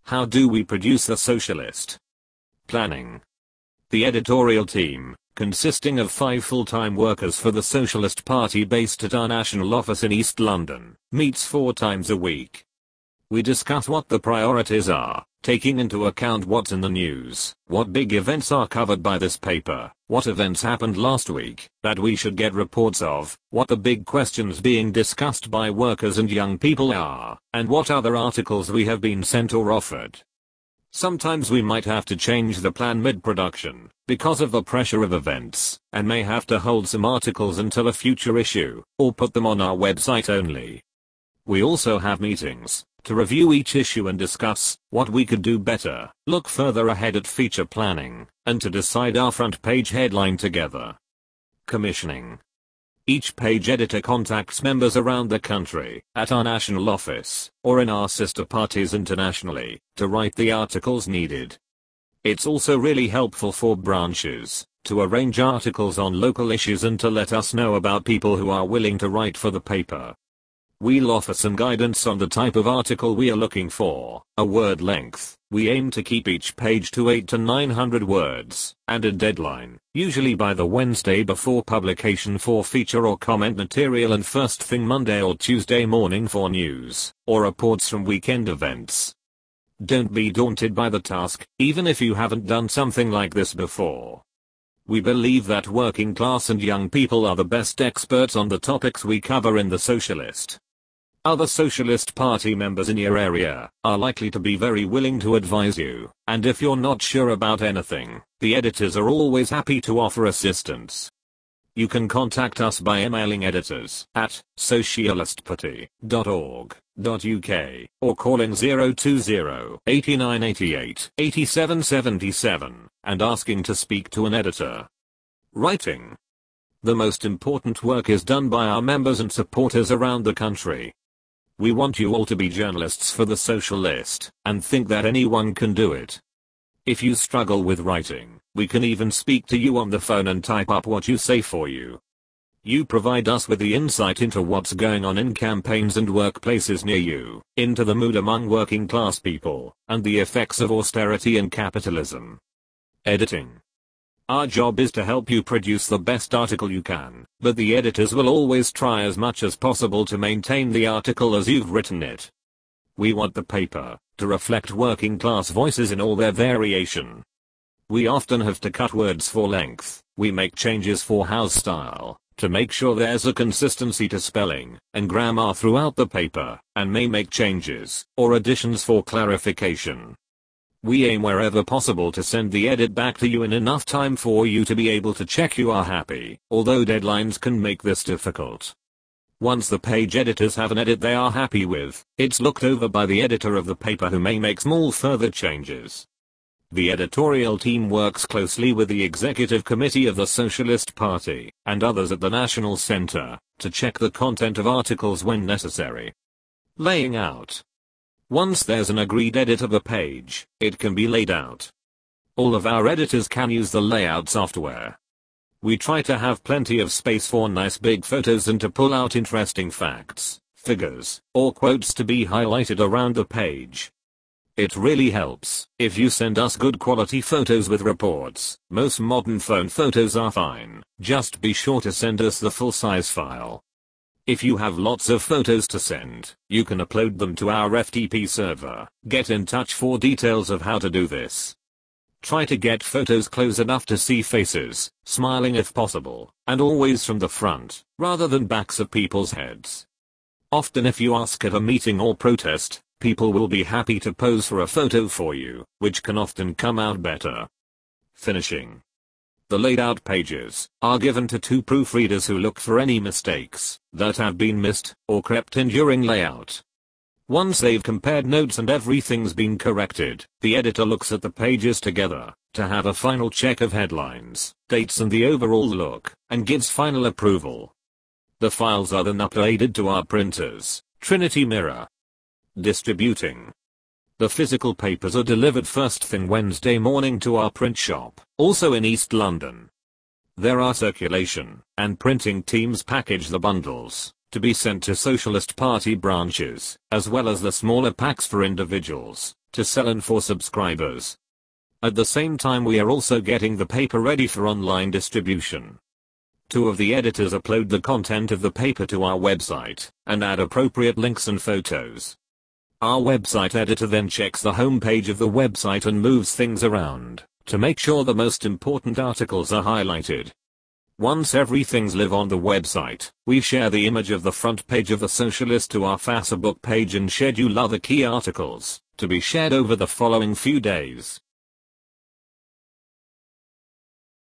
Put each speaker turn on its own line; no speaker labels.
How do we produce the Socialist? Planning. The editorial team, consisting of 5 full-time workers for the Socialist Party based at our national office in East London, meets 4 times a week. We discuss what the priorities are, taking into account what's in the news, what big events are covered by this paper, what events happened last week that we should get reports of, what the big questions being discussed by workers and young people are, and what other articles we have been sent or offered. Sometimes we might have to change the plan mid-production, because of the pressure of events, and may have to hold some articles until a future issue, or put them on our website only. We also have meetings to review each issue and discuss what we could do better, look further ahead at feature planning, and to decide our front page headline together. Commissioning. Each page editor contacts members around the country, at our national office, or in our sister parties internationally, to write the articles needed. It's also really helpful for branches to arrange articles on local issues and to let us know about people who are willing to write for the paper. We'll offer some guidance on the type of article we are looking for, a word length. We aim to keep each page to 800 to 900 words, and a deadline, usually by the Wednesday before publication for feature or comment material and first thing Monday or Tuesday morning for news, or reports from weekend events. Don't be daunted by the task, even if you haven't done something like this before. We believe that working class and young people are the best experts on the topics we cover in the Socialist. Other Socialist Party members in your area are likely to be very willing to advise you, and if you're not sure about anything, the editors are always happy to offer assistance. You can contact us by emailing editors@socialistparty.org.uk or calling 020 8988 8777 and asking to speak to an editor. Writing. The most important work is done by our members and supporters around the country. We want you all to be journalists for the Socialist, and think that anyone can do it. If you struggle with writing, we can even speak to you on the phone and type up what you say for you. You provide us with the insight into what's going on in campaigns and workplaces near you, into the mood among working class people, and the effects of austerity and capitalism. Editing. Our job is to help you produce the best article you can, but the editors will always try as much as possible to maintain the article as you've written it. We want the paper to reflect working class voices in all their variation. We often have to cut words for length. We make changes for house style to make sure there's a consistency to spelling and grammar throughout the paper, and may make changes or additions for clarification. We aim wherever possible to send the edit back to you in enough time for you to be able to check you are happy, although deadlines can make this difficult. Once the page editors have an edit they are happy with, it's looked over by the editor of the paper who may make small further changes. The editorial team works closely with the executive committee of the Socialist Party and others at the National Centre to check the content of articles when necessary. Laying out. Once there's an agreed edit of a page, it can be laid out. All of our editors can use the layout software. We try to have plenty of space for nice big photos and to pull out interesting facts, figures, or quotes to be highlighted around the page. It really helps if you send us good quality photos with reports. Most modern phone photos are fine, just be sure to send us the full-size file. If you have lots of photos to send, you can upload them to our FTP server. Get in touch for details of how to do this. Try to get photos close enough to see faces, smiling if possible, and always from the front, rather than backs of people's heads. Often if you ask at a meeting or protest, people will be happy to pose for a photo for you, which can often come out better. Finishing. The laid out pages are given to 2 proofreaders who look for any mistakes that have been missed or crept in during layout. Once they've compared notes and everything's been corrected, the editor looks at the pages together to have a final check of headlines, dates and the overall look, and gives final approval. The files are then uploaded to our printers, Trinity Mirror. Distributing. The physical papers are delivered first thing Wednesday morning to our print shop, also in East London. There are circulation and printing teams package the bundles to be sent to Socialist Party branches, as well as the smaller packs for individuals. to sell and for subscribers. At the same time we are also getting the paper ready for online distribution. 2 of the editors upload the content of the paper to our website and add appropriate links and photos. Our website editor then checks the home page of the website and moves things around to make sure the most important articles are highlighted. Once everything's live on the website, we share the image of the front page of the Socialist to our Facebook page and schedule other key articles to be shared over the following few days.